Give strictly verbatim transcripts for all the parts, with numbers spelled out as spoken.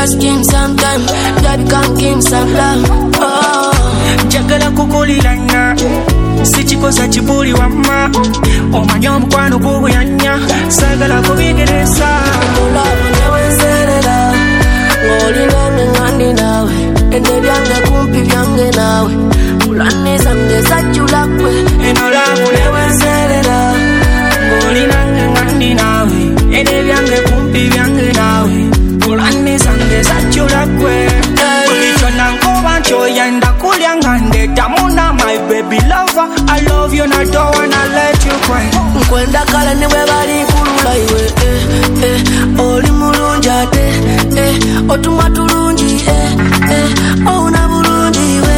just give me some time. Baby, come give me some love. Oh, njagala kukulilana sichikosa chibuli wama omanya omukwano gubuyanya sagala kubigeresa love newenserera ngolina ngandi nawe ende byange kumpi byange nawe ulane zange zachulakwe eno love newenserera ngolina ngandi nawe ende byange kumpi byange nawe ulane zange zachulakwe ulichona ngoba nchoyenda kulya ngande tamuna my baby lover I love you and I don't wanna let you cry nkwenda kala niwe bali kulula iwe eh eh oli mulungi ate eh otumwa tulungi eh eh ona bulungi iwe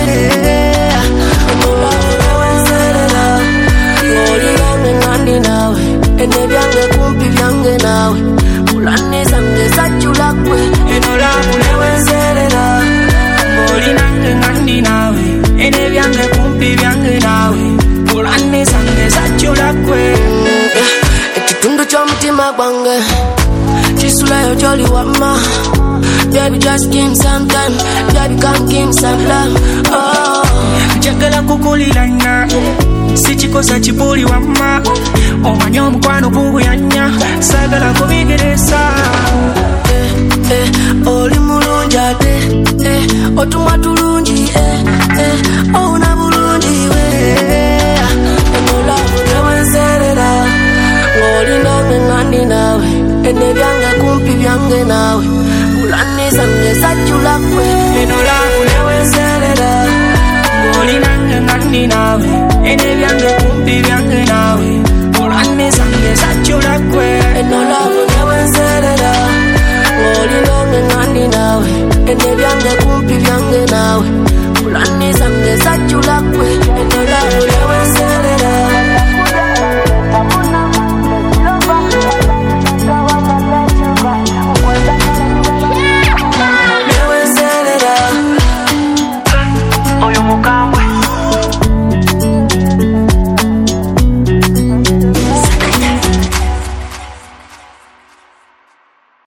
newenserera ngolina ngandi nawe ende byange kumpi byange nawe ulane zange zachulakwe eno love newenserera ngolina ngandi nawe ende byange kumpi byange nawe ulane zange zachulakwe ekitundu ky'omutima gwange kisulayo gy'oli wamma. Baby, just give me some time. Baby, come give me some love. Oh, njagala kukulilana sichikosa chibuli wama omanya omukwano gubuyanya sagala kubigeresa eh eh oli mulungi ate eh otumwa tulungi eh eh ona bulungi we eno love newenserera ngolina ngandi nawe ende byange kumpi byange nawe ulane zange zachulakwe eno love newenserera ngolina ngandi nawe ende byange kumpi byange nawe ulane zange zachulakwe eno love newenserera ngolina ngandi nawe ende byange kumpi byange nawe ulane zange zachulakwe eno love